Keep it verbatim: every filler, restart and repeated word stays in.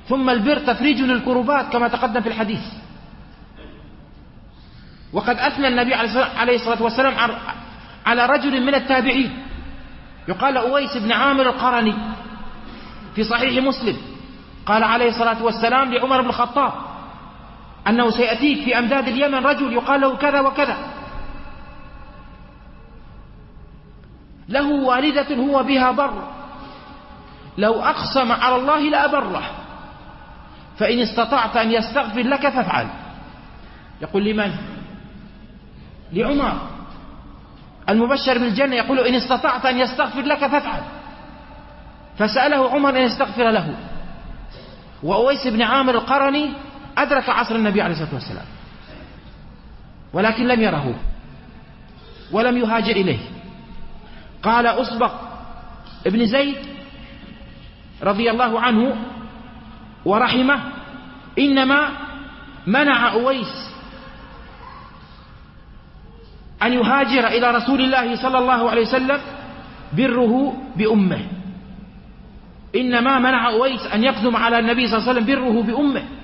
ثم البر تفريج للكربات كما تقدم في الحديث. وقد أثنى النبي عليه الصلاة والسلام على رجل من التابعين يقال أويس بن عامر القرني في صحيح مسلم، قال عليه الصلاة والسلام لعمر بن الخطاب أنه سيأتيك في أمداد اليمن رجل يقال له كذا وكذا، له والدة هو بها بر، لو أقسم على الله لأبره، فإن استطعت أن يستغفر لك فافعل. يقول لمن؟ لعمر المبشر بالجنة، يقول إن استطعت أن يستغفر لك فافعل. فسأله عمر أن يستغفر له. وأويس بن عامر القرني أدرك عصر النبي عليه الصلاة والسلام ولكن لم يره ولم يهاجر إليه. قال أسبق ابن زيد رضي الله عنه ورحمه إنما منع أويس أن يهاجر إلى رسول الله صلى الله عليه وسلم بره بأمه، إنما منع أويس أن يقدم على النبي صلى الله عليه وسلم بره بأمه،